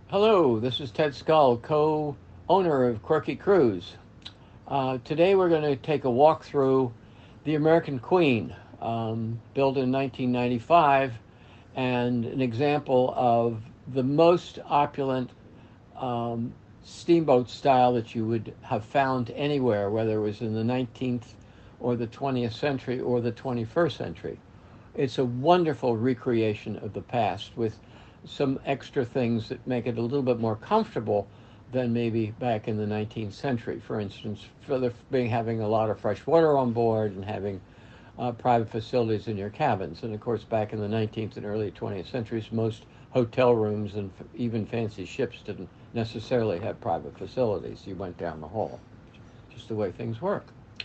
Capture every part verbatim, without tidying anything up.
Hello, this is Ted Skull, co-owner of Quirky Cruise. Uh, today we're going to take a walk through the American Queen, um, built in nineteen ninety-five, and an example of the most opulent um, steamboat style that you would have found anywhere, whether it was in the nineteenth or the twentieth century or the twenty-first century. It's a wonderful recreation of the past with some extra things that make it a little bit more comfortable than maybe back in the nineteenth century. For instance, for the being having a lot of fresh water on board and having uh, private facilities in your cabins. And of course, back in the nineteenth and early twentieth centuries, most hotel rooms and f- even fancy ships didn't necessarily have private facilities. You went down the hall, just the way things work.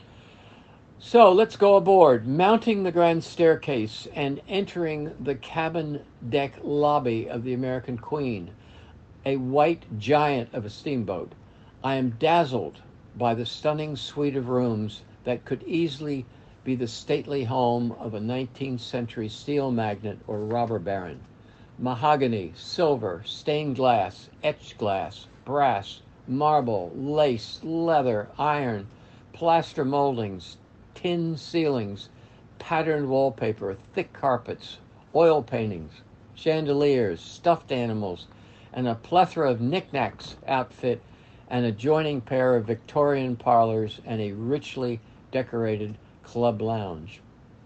So let's go aboard, mounting the grand staircase and entering the cabin deck lobby of the American Queen, a white giant of a steamboat. I am dazzled by the stunning suite of rooms that could easily be the stately home of a nineteenth century steel magnate or robber baron. Mahogany, silver, stained glass, etched glass, brass, marble, lace, leather, iron, plaster moldings, tin ceilings, patterned wallpaper, thick carpets, oil paintings, chandeliers, stuffed animals, and a plethora of knickknacks outfit an adjoining pair of Victorian parlors and a richly decorated club lounge.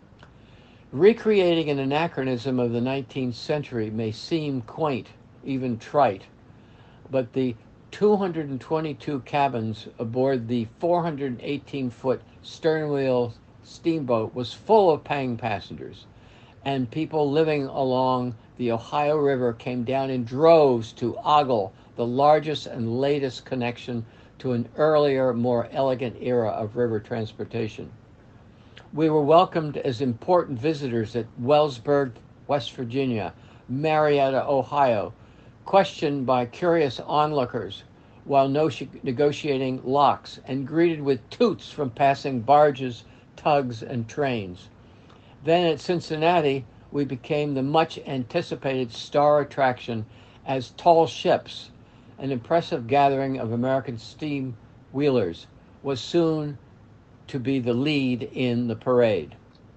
Recreating an anachronism of the nineteenth century may seem quaint, even trite, but the two hundred twenty-two cabins aboard the four hundred eighteen foot sternwheel steamboat was full of paying passengers, and people living along the Ohio River came down in droves to ogle the largest and latest connection to an earlier, more elegant era of river transportation. We were welcomed as important visitors at Wellsburg, West Virginia, Marietta, Ohio, questioned by curious onlookers while no- negotiating locks, and greeted with toots from passing barges, tugs, and trains. Then at Cincinnati, we became the much anticipated star attraction as Tall Ships, an impressive gathering of American steam wheelers, was soon to be the lead in the parade.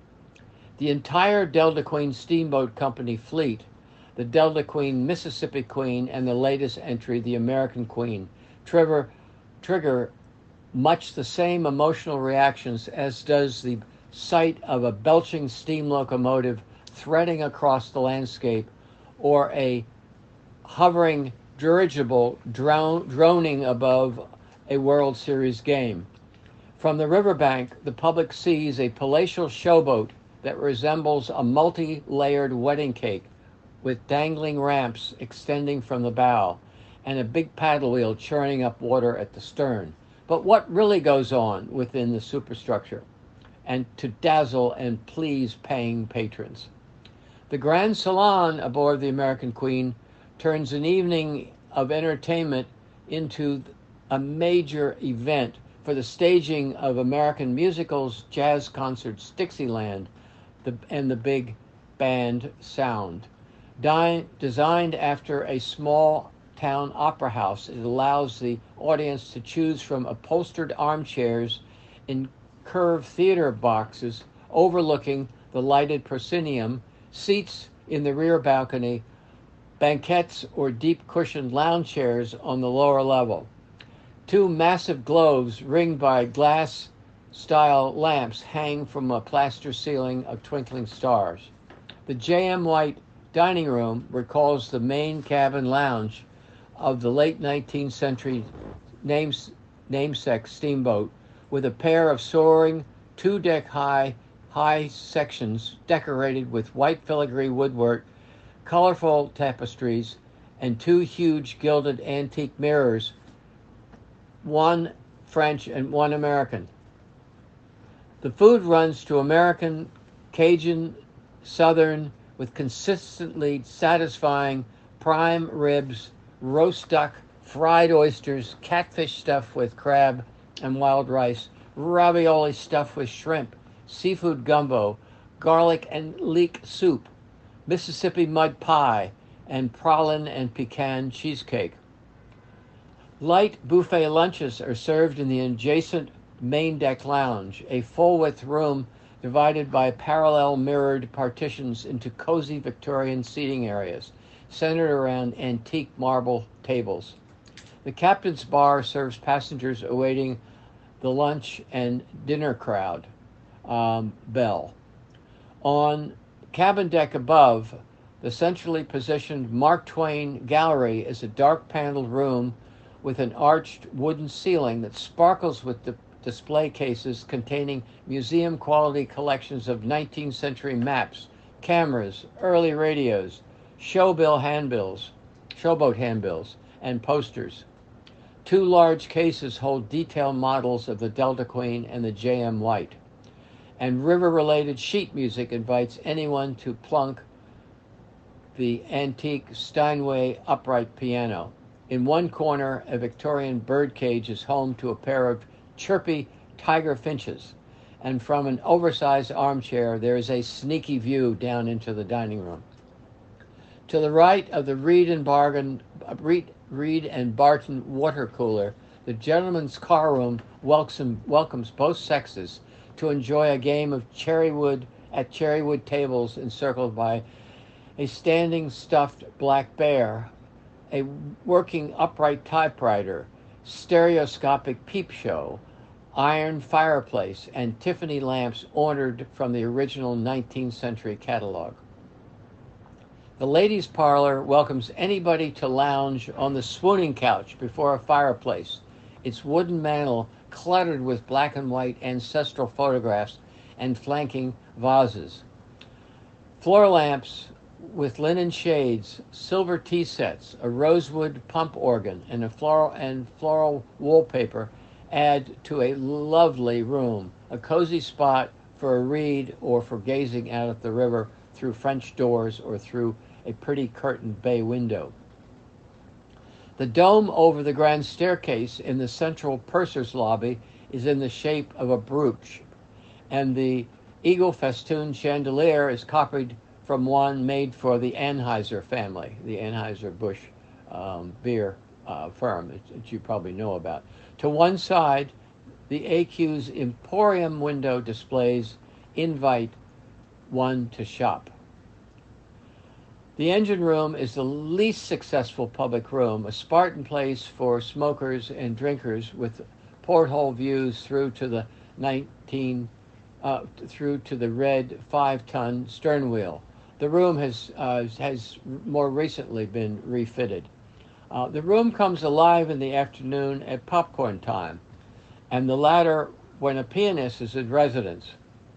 The entire Delta Queen Steamboat Company fleet, the Delta Queen, Mississippi Queen, and the latest entry, the American Queen, trigger, trigger much the same emotional reactions as does the sight of a belching steam locomotive threading across the landscape or a hovering dirigible drone, droning above a World Series game. From the riverbank, the public sees a palatial showboat that resembles a multi-layered wedding cake with dangling ramps extending from the bow and a big paddle wheel churning up water at the stern. But what really goes on within the superstructure and to dazzle and please paying patrons? The Grand Salon aboard the American Queen turns an evening of entertainment into a major event for the staging of American musicals, jazz concerts, Dixieland, the, and the big band sound. Di- designed after a small town opera house, it allows the audience to choose from upholstered armchairs in curved theater boxes overlooking the lighted proscenium, seats in the rear balcony, banquettes or deep cushioned lounge chairs on the lower level. Two massive globes ringed by glass style lamps hang from a plaster ceiling of twinkling stars. The J M White dining room recalls the main cabin lounge of the late nineteenth century names, namesake steamboat, with a pair of soaring two deck high high sections decorated with white filigree woodwork, colorful tapestries, and two huge gilded antique mirrors, one French and one American. The food runs to American, Cajun, Southern, with consistently satisfying prime ribs, roast duck, fried oysters, catfish stuffed with crab and wild rice, ravioli stuffed with shrimp, seafood gumbo, garlic and leek soup, Mississippi mud pie, and praline and pecan cheesecake. Light buffet lunches are served in the adjacent main deck lounge, a full-width room divided by parallel mirrored partitions into cozy Victorian seating areas, centered around antique marble tables. The captain's bar serves passengers awaiting the lunch and dinner crowd um, bell. On cabin deck above, the centrally positioned Mark Twain Gallery is a dark paneled room with an arched wooden ceiling that sparkles with the display cases containing museum-quality collections of nineteenth century maps, cameras, early radios, showbill handbills, showboat handbills, and posters. Two large cases hold detailed models of the Delta Queen and the J M White. And river-related sheet music invites anyone to plunk the antique Steinway upright piano. In one corner, a Victorian birdcage is home to a pair of chirpy tiger finches, and from an oversized armchair there is a sneaky view down into the dining room. To the right of the Reed and Bargain, Reed, Reed and Barton water cooler, the gentleman's car room welcomes, welcomes both sexes to enjoy a game of cherrywood at cherrywood tables encircled by a standing stuffed black bear, a working upright typewriter, stereoscopic peep show, iron fireplace, and Tiffany lamps ordered from the original nineteenth century catalog. The ladies' parlor welcomes anybody to lounge on the swooning couch before a fireplace, its wooden mantel cluttered with black and white ancestral photographs and flanking vases. Floor lamps with linen shades, silver tea sets, a rosewood pump organ, and a floral and floral wallpaper add to a lovely room, a cozy spot for a read or for gazing out at the river through French doors or through a pretty curtained bay window. The dome over the grand staircase in the central purser's lobby is in the shape of a brooch, and the eagle festoon chandelier is copied from one made for the Anheuser family, the Anheuser-Busch um, beer uh, firm that you probably know about. To one side, the A Q's Emporium window displays invite one to shop. The engine room is the least successful public room, a Spartan place for smokers and drinkers with porthole views through to the nineteen uh, through to the red five-ton stern wheel. The room has uh, has more recently been refitted. Uh, the room comes alive in the afternoon at popcorn time, and the latter when a pianist is in residence.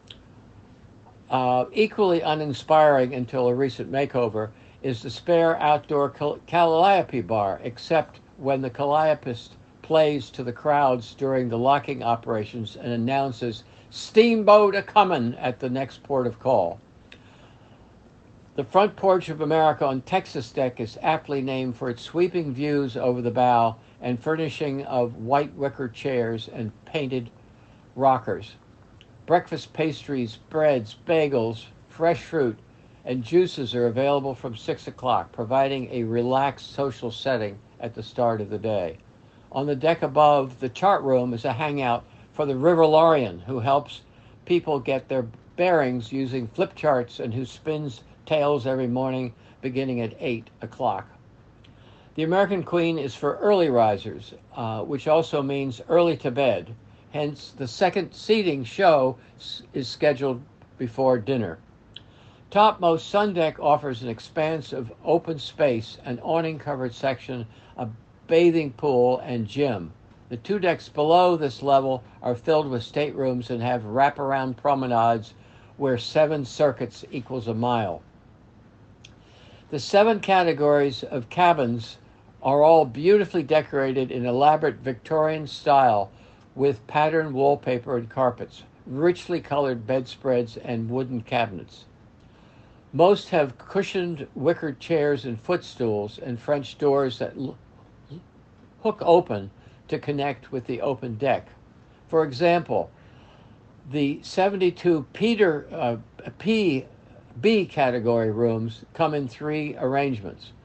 Uh, equally uninspiring until a recent makeover is the spare outdoor cal- calliope bar, except when the calliopeist plays to the crowds during the locking operations and announces "Steamboat a-comin" at the next port of call. The front porch of America on Texas deck is aptly named for its sweeping views over the bow and furnishing of white wicker chairs and painted rockers. Breakfast pastries, breads, bagels, fresh fruit, and juices are available from six o'clock, providing a relaxed social setting at the start of the day. On the deck above, the chart room is a hangout for the Riverlorian, who helps people get their bearings using flip charts and who spins tales every morning beginning at eight o'clock. The American Queen is for early risers, uh, which also means early to bed. Hence, the second seating show is scheduled before dinner. Topmost sun deck offers an expanse of open space, an awning-covered section, a bathing pool, and gym. The two decks below this level are filled with staterooms and have wraparound promenades where seven circuits equals a mile. The seven categories of cabins are all beautifully decorated in elaborate Victorian style with patterned wallpaper and carpets, richly colored bedspreads, and wooden cabinets. Most have cushioned wicker chairs and footstools and French doors that l- hook open to connect with the open deck. For example, the seventy-two Peter uh, P B category rooms come in three arrangements.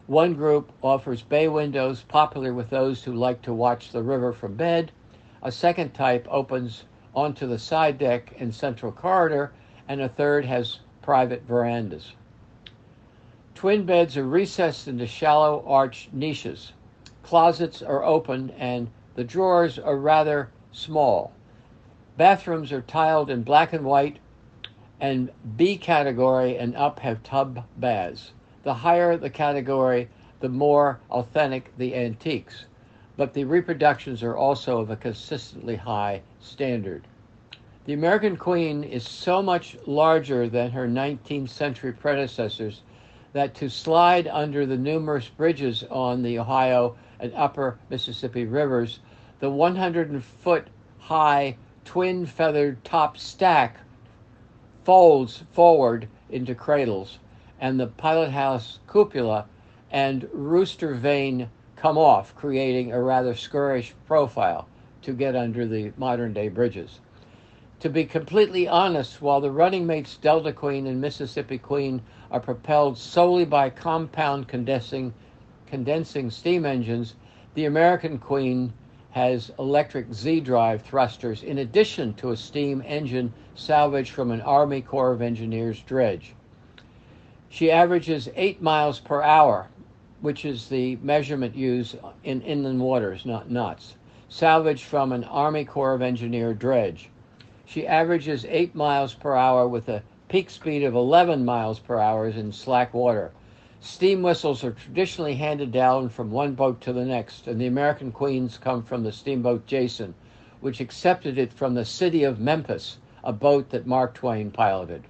One group offers bay windows, popular with those who like to watch the river from bed. A second type opens onto the side deck and central corridor, and a third has private verandas. Twin beds are recessed into shallow arched niches. Closets are open, and the drawers are rather small. Bathrooms are tiled in black and white, and B category and up have tub baths. The higher the category, the more authentic the antiques, but the reproductions are also of a consistently high standard. The American Queen is so much larger than her nineteenth century predecessors that to slide under the numerous bridges on the Ohio and upper Mississippi rivers, the one hundred foot high twin feathered top stack folds forward into cradles, and the pilot house cupola and rooster vane come off, creating a rather scurrish profile to get under the modern day bridges. To be completely honest, while the running mates Delta Queen and Mississippi Queen are propelled solely by compound condensing, condensing steam engines, the American Queen has electric Z-drive thrusters in addition to a steam engine salvaged from an Army Corps of Engineers dredge. She averages eight miles per hour, which is the measurement used in inland waters, not knots, salvaged from an Army Corps of Engineer dredge. She averages eight miles per hour with a peak speed of eleven miles per hour in slack water. Steam whistles are traditionally handed down from one boat to the next, and the American Queens come from the steamboat Jason, which accepted it from the city of Memphis, a boat that Mark Twain piloted.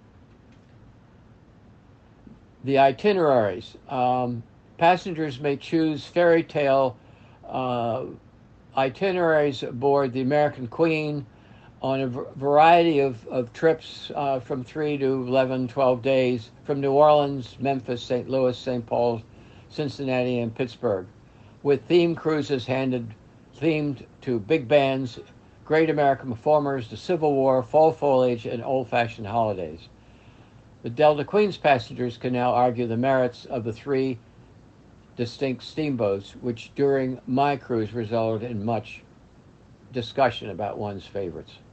The itineraries. Um, passengers may choose fairy tale uh, itineraries aboard the American Queen on a variety of, of trips uh, from three to eleven, twelve days from New Orleans, Memphis, Saint Louis, Saint Paul, Cincinnati, and Pittsburgh, with theme cruises handed themed to big bands, great American performers, the Civil War, fall foliage, and old-fashioned holidays. The Delta Queen's passengers can now argue the merits of the three distinct steamboats, which during my cruise resulted in much discussion about one's favorites.